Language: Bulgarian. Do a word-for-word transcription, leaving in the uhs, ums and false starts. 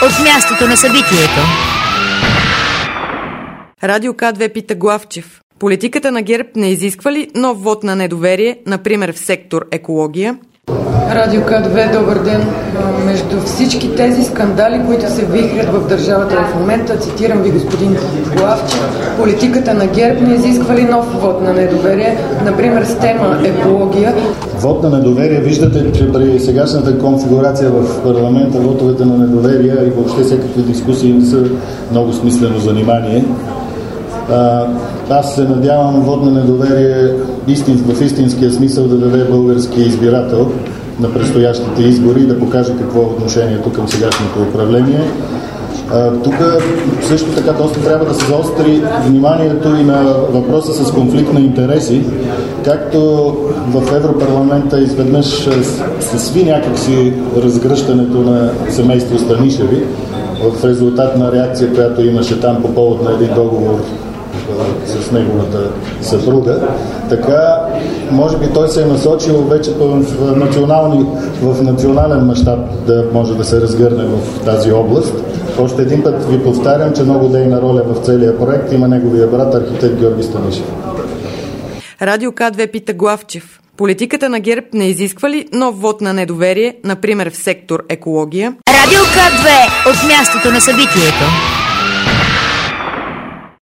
от мястото на събитието. Радио К две пита Главчев. Политиката на ГЕРБ не изисква ли нов вод на недоверие, например в сектор екология? Радио К две, добър ден. Между всички тези скандали, които се вихрят в държавата в момента, цитирам ви, господин Главчев, политиката на ГЕРБ не изисква ли нов вод на недоверие, например с тема екология? Вод на недоверие, виждате, че при сегашната конфигурация в парламента вотовете на недоверие и въобще всякакви дискусии не са много смислено занимание. Аз се надявам вод на недоверие в истинския смисъл да даде българския избирател на предстоящите избори и да покаже какво е отношението към сегашното управление. Тук също така доста трябва да се заостри вниманието и на въпроса с конфликт на интереси, както в Европарламента изведнъж се сви някакси разгръщането на семейство Станишеви в резултат на реакция, която имаше там по повод на един договор с неговата съпруга. Така, може би той се е насочил вече в, национални, в национален мащаб да може да се разгърне в тази област. Още един път ви повтарям, че много дейна роля в целия проект има неговия брат, архитект Георги Станишев. Радио К две пита Главчев. Политиката на ГЕРБ не изисква ли нов вод на недоверие, например в сектор екология? Радио К две от мястото на събитието.